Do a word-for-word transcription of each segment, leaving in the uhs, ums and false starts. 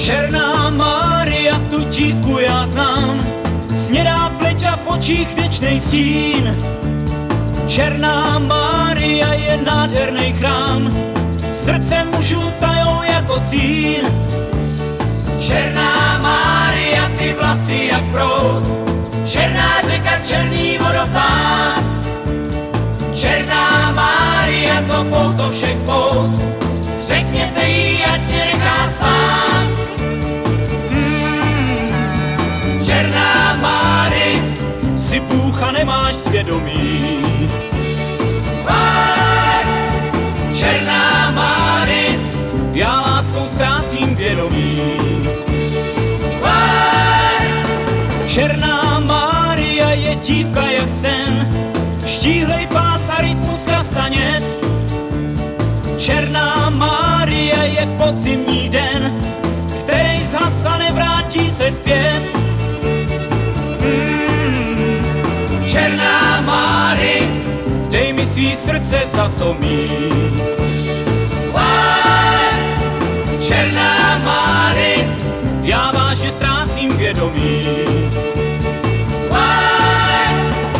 Černá Mária, tu dívku já znám, snědá pleť a v očích věčnej stín. Černá Mária je nádherný chrám, srdce mužů tajou jako cín. Černá Mária, ty vlasy jak proud, černá řeka, černý vodopád. Černá Mária, to pouto všech pout, řekněte jí, ať mě nechá spát. Hmm. Černá Mári, Si Bůh a nemáš svědomí. pár. Černá Mári, Já láskou ztrácím vědomí. pár. Černá Mária je dívka jak sen, štíhlej pás a rytmus kastanět. Černá Mária je podzimní den, který zhas a nevrátí se zpět. Mm. Černá Mári, Dej mi svý srdce za to mý. pár. Černá Mári, Já vážně ztrácím vědomí. pár.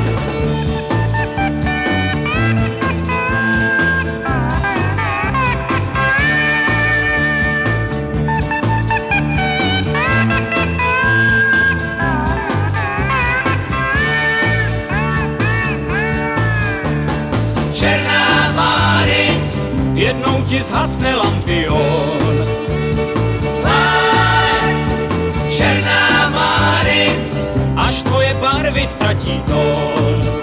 Černá Mári, Jednou ti zhasne lampion. pár. Černá Mári, Až tvoje barvy ztratí tón.